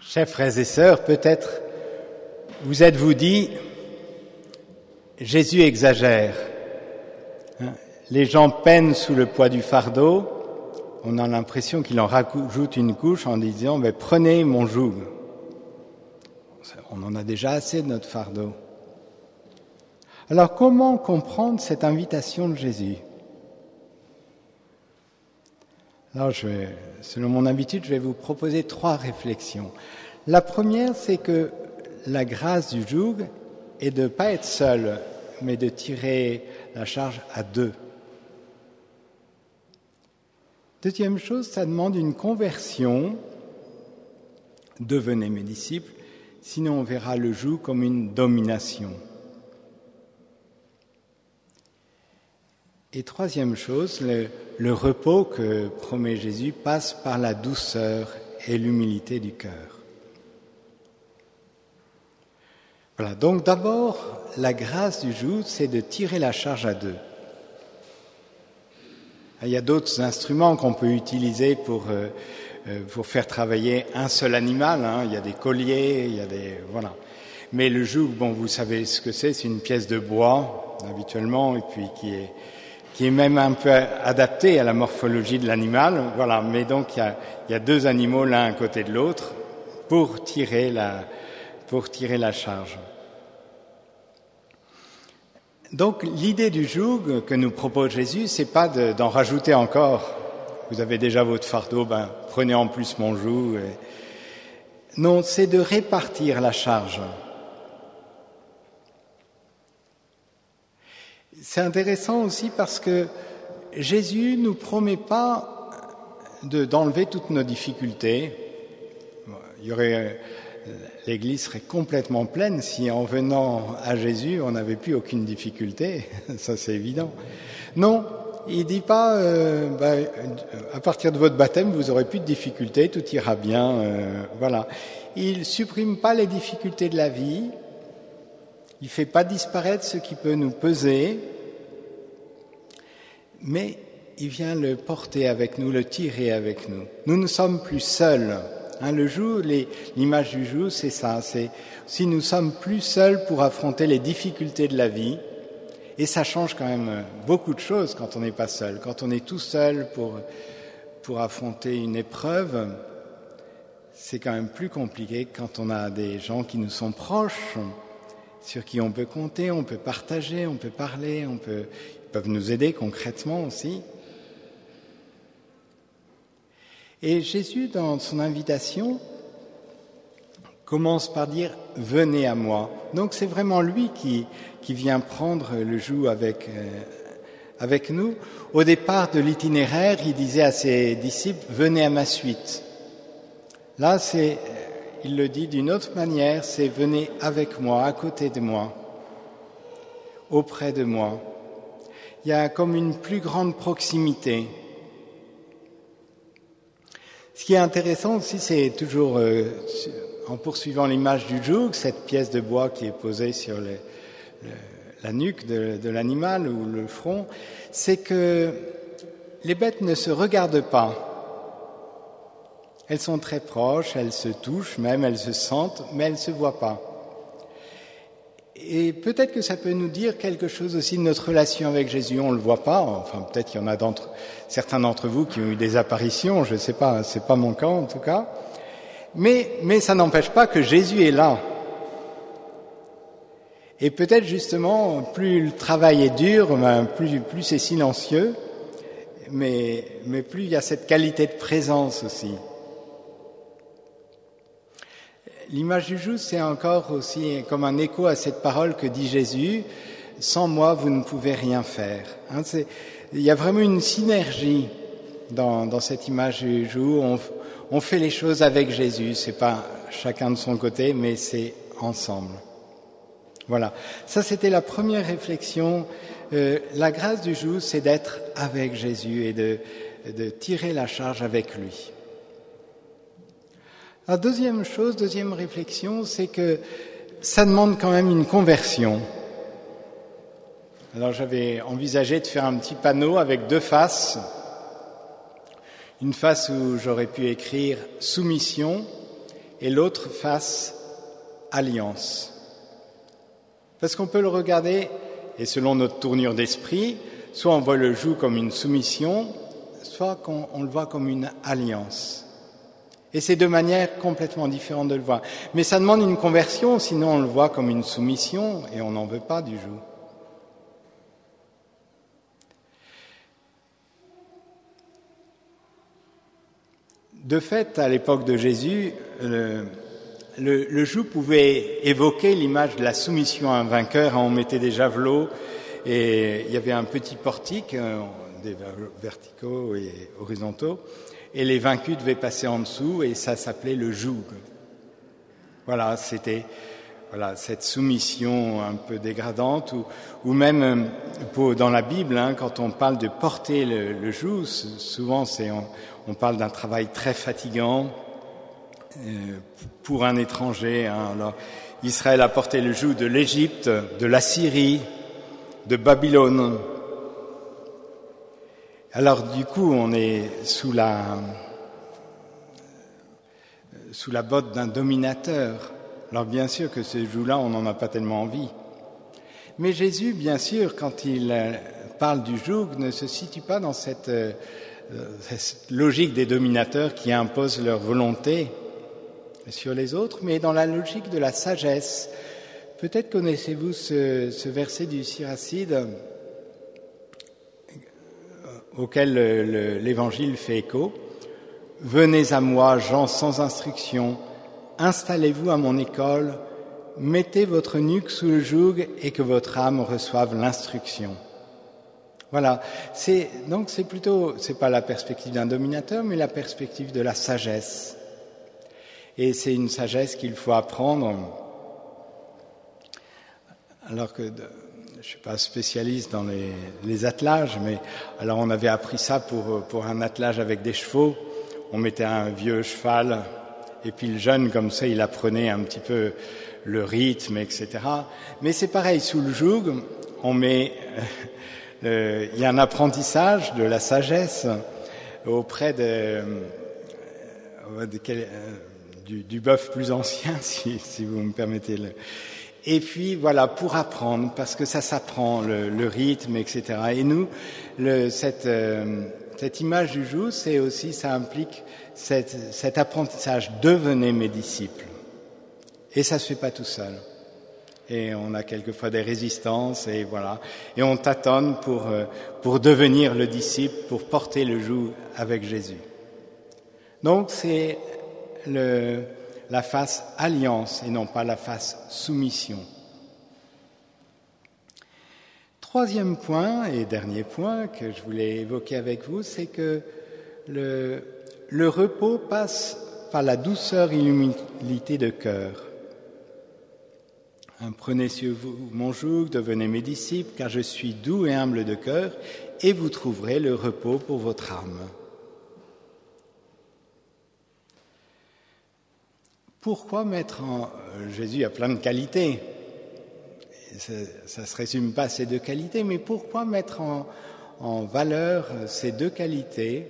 Chers frères et sœurs, peut-être vous êtes-vous dit, Jésus exagère. Les gens peinent sous le poids du fardeau, on a l'impression qu'il en rajoute une couche en disant « prenez mon joug ». On en a déjà assez de notre fardeau. Alors comment comprendre cette invitation de Jésus ? Alors, selon mon habitude, je vais vous proposer 3 réflexions. La première, c'est que la grâce du joug est de ne pas être seul, mais de tirer la charge à 2. Deuxième chose, ça demande une conversion. Devenez mes disciples, sinon on verra le joug comme une domination. Et troisième chose, le repos que promet Jésus passe par la douceur et l'humilité du cœur. Voilà, donc d'abord, la grâce du joug, c'est de tirer la charge à 2. Il y a d'autres instruments qu'on peut utiliser pour faire travailler un seul animal. Il y a des colliers, il y a des... Voilà. Mais le joug, vous savez ce que c'est une pièce de bois, habituellement, et puis qui est même un peu adapté à la morphologie de l'animal. Voilà, mais donc il y a 2 animaux l'un à côté de l'autre pour tirer la charge. Donc l'idée du joug que nous propose Jésus, c'est pas d'en rajouter encore. Vous avez déjà votre fardeau, prenez en plus mon joug. Non, c'est de répartir la charge. C'est intéressant aussi parce que Jésus nous promet pas d'enlever toutes nos difficultés. L'Église serait complètement pleine si en venant à Jésus, on n'avait plus aucune difficulté. Ça, c'est évident. Non, il dit pas, à partir de votre baptême, vous aurez plus de difficultés, tout ira bien. Voilà. Il supprime pas les difficultés de la vie. Il fait pas disparaître ce qui peut nous peser. Mais il vient le porter avec nous, le tirer avec nous. Nous ne sommes plus seuls. Le joug, l'image du joug, c'est ça. C'est si nous sommes plus seuls pour affronter les difficultés de la vie. Et ça change quand même beaucoup de choses quand on n'est pas seul. Quand on est tout seul pour affronter une épreuve, c'est quand même plus compliqué que quand on a des gens qui nous sont proches, sur qui on peut compter, on peut partager, on peut parler, ils peuvent nous aider concrètement aussi. Et Jésus, dans son invitation, commence par dire « Venez à moi ». Donc c'est vraiment lui qui vient prendre le joug avec nous. Au départ de l'itinéraire, il disait à ses disciples « Venez à ma suite ». Là, il le dit d'une autre manière, c'est « Venez avec moi, à côté de moi, auprès de moi ». Il y a comme une plus grande proximité. Ce qui est intéressant aussi, c'est toujours, en poursuivant l'image du joug, cette pièce de bois qui est posée sur la nuque de l'animal ou le front, c'est que les bêtes ne se regardent pas. Elles sont très proches, elles se touchent, même elles se sentent, mais elles ne se voient pas. Et peut-être que ça peut nous dire quelque chose aussi de notre relation avec Jésus. On ne le voit pas, enfin peut-être qu'il y en a certains d'entre vous qui ont eu des apparitions, je ne sais pas, c'est pas mon cas en tout cas. Mais ça n'empêche pas que Jésus est là. Et peut-être justement, plus le travail est dur, plus c'est silencieux, mais plus il y a cette qualité de présence aussi. L'image du joug, c'est encore aussi comme un écho à cette parole que dit Jésus, « Sans moi, vous ne pouvez rien faire ». Il y a vraiment une synergie dans cette image du joug. On fait les choses avec Jésus, c'est pas chacun de son côté, mais c'est ensemble. Voilà, ça c'était la première réflexion. La grâce du joug, c'est d'être avec Jésus et de tirer la charge avec lui. La deuxième réflexion, c'est que ça demande quand même une conversion. Alors j'avais envisagé de faire un petit panneau avec 2 faces. Une face où j'aurais pu écrire « soumission » et l'autre face alliance. Parce qu'on peut le regarder, et selon notre tournure d'esprit, soit on voit le joug comme une soumission, soit on le voit comme une alliance. Et c'est deux manières complètement différentes de le voir. Mais ça demande une conversion, sinon on le voit comme une soumission et on n'en veut pas du joug. De fait, à l'époque de Jésus, le joug pouvait évoquer l'image de la soumission à un vainqueur. On mettait des javelots et il y avait un petit portique, des verticaux et horizontaux, et les vaincus devaient passer en dessous et ça s'appelait le joug. Voilà, c'était cette soumission un peu dégradante ou même dans la Bible, quand on parle de porter le joug, souvent on parle d'un travail très fatigant pour un étranger. Alors, Israël a porté le joug de l'Égypte, de la Syrie, de Babylone. Alors du coup, on est sous la botte d'un dominateur. Alors bien sûr que ce joug-là, on n'en a pas tellement envie. Mais Jésus, bien sûr, quand il parle du joug, ne se situe pas dans cette logique des dominateurs qui imposent leur volonté sur les autres, mais dans la logique de la sagesse. Peut-être connaissez-vous ce verset du Siracide auquel l'Évangile fait écho. « Venez à moi, gens sans instruction, installez-vous à mon école, mettez votre nuque sous le joug et que votre âme reçoive l'instruction. » Voilà, c'est pas la perspective d'un dominateur, mais la perspective de la sagesse. Et c'est une sagesse qu'il faut apprendre, alors que je suis pas spécialiste dans les attelages, mais alors on avait appris ça pour un attelage avec des chevaux. On mettait un vieux cheval, et puis le jeune, comme ça, il apprenait un petit peu le rythme, etc. Mais c'est pareil, sous le joug, on met... il y a un apprentissage de la sagesse auprès du bœuf plus ancien, si vous me permettez. Et puis voilà, pour apprendre, parce que ça s'apprend, le rythme, etc. Et nous, cette image du joug, c'est aussi, ça implique cet apprentissage. Devenez mes disciples. Et ça se fait pas tout seul. Et on a quelquefois des résistances, et voilà. Et on tâtonne pour devenir le disciple, pour porter le joug avec Jésus. Donc c'est la face alliance et non pas la face soumission. Troisième point et dernier point que je voulais évoquer avec vous, c'est que le repos passe par la douceur et l'humilité de cœur. Prenez sur vous mon joug, devenez mes disciples, car je suis doux et humble de cœur, et vous trouverez le repos pour votre âme. Pourquoi mettre en... Jésus a plein de qualités. Ça ne se résume pas à ces deux qualités, mais pourquoi mettre en valeur ces deux qualités?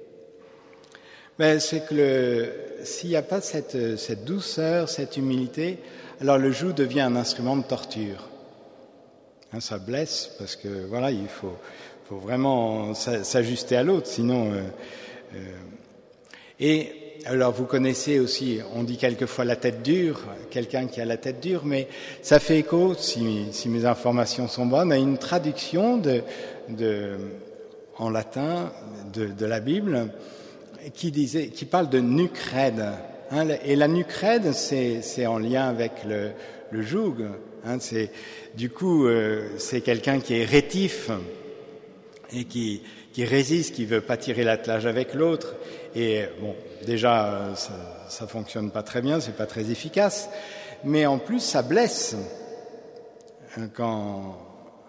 C'est que s'il n'y a pas cette douceur, cette humilité, alors le joug devient un instrument de torture. Ça blesse parce que voilà, il faut vraiment s'ajuster à l'autre, sinon. Et alors vous connaissez aussi, on dit quelquefois la tête dure, quelqu'un qui a la tête dure, mais ça fait écho, si mes informations sont bonnes, à une traduction en latin de la Bible qui parle de nuque raide. Et la nuque raide, c'est en lien avec le joug. C'est quelqu'un qui est rétif et qui résiste, qui veut pas tirer l'attelage avec l'autre. Et bon, déjà, ça fonctionne pas très bien, c'est pas très efficace. Mais en plus, ça blesse. Alors,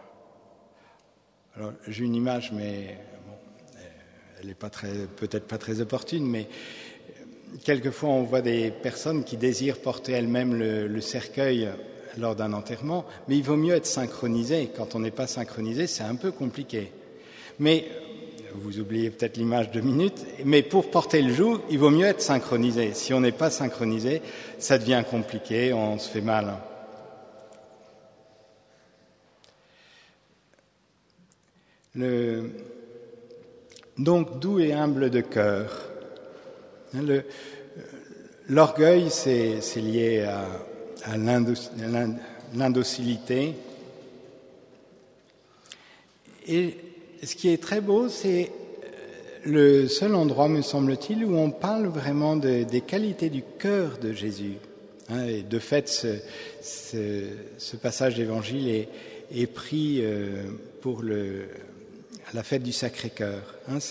j'ai une image, mais bon, elle est peut-être pas très opportune, mais quelquefois, on voit des personnes qui désirent porter elles-mêmes le cercueil lors d'un enterrement, mais il vaut mieux être synchronisé. Quand on n'est pas synchronisé, c'est un peu compliqué. Mais vous oubliez peut-être l'image 2 minutes, mais pour porter le joug, il vaut mieux être synchronisé. Si on n'est pas synchronisé, ça devient compliqué, on se fait mal. Donc, doux et humble de cœur. L'orgueil, c'est lié à l'indocilité. Et ce qui est très beau, c'est le seul endroit, me semble-t-il, où on parle vraiment des qualités du cœur de Jésus. Et de fait, ce passage d'évangile est pris pour la fête du Sacré-Cœur.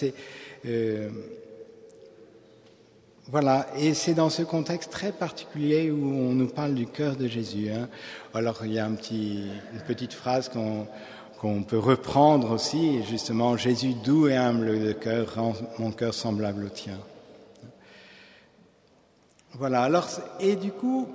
Voilà, et c'est dans ce contexte très particulier où on nous parle du cœur de Jésus. Alors, il y a une petite phrase qu'on peut reprendre aussi, justement, Jésus doux et humble de cœur rend mon cœur semblable au tien. Voilà, alors, et du coup,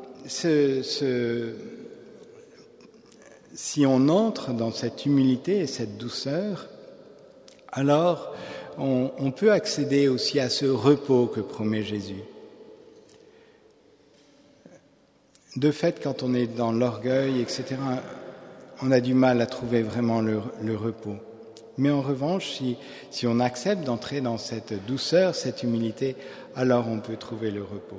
si on entre dans cette humilité et cette douceur, alors on peut accéder aussi à ce repos que promet Jésus. De fait, quand on est dans l'orgueil, etc., on a du mal à trouver vraiment le repos. Mais en revanche, si on accepte d'entrer dans cette douceur, cette humilité, alors on peut trouver le repos.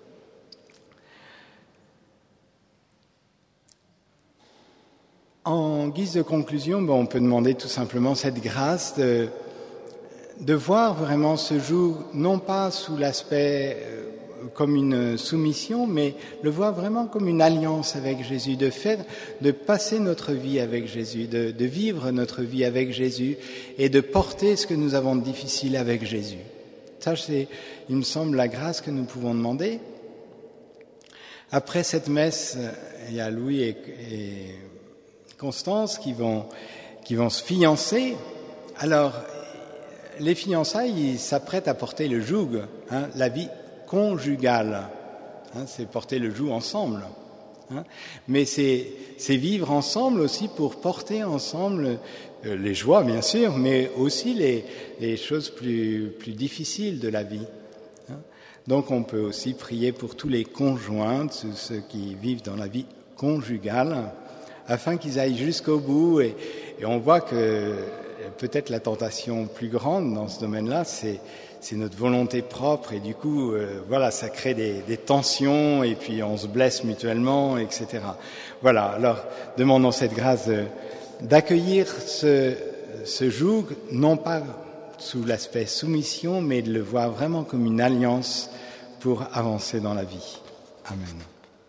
En guise de conclusion, on peut demander tout simplement cette grâce de voir vraiment ce joug, non pas sous l'aspect comme une soumission, mais le voir vraiment comme une alliance avec Jésus, de passer notre vie avec Jésus, de vivre notre vie avec Jésus et de porter ce que nous avons de difficile avec Jésus. Ça, c'est, il me semble, la grâce que nous pouvons demander. Après cette messe, il y a Louis et Constance qui vont se fiancer. Alors, les fiançailles, ils s'apprêtent à porter le joug, la vie conjugale. C'est porter le joug ensemble. Mais c'est vivre ensemble aussi pour porter ensemble les joies, bien sûr, mais aussi les choses plus difficiles de la vie. Donc, on peut aussi prier pour tous les conjoints, ceux qui vivent dans la vie conjugale, afin qu'ils aillent jusqu'au bout. Et on voit que peut-être la tentation plus grande dans ce domaine-là, c'est notre volonté propre. Et du coup, voilà, ça crée des tensions et puis on se blesse mutuellement, etc. Voilà, alors demandons cette grâce d'accueillir ce joug, non pas sous l'aspect soumission, mais de le voir vraiment comme une alliance pour avancer dans la vie. Amen.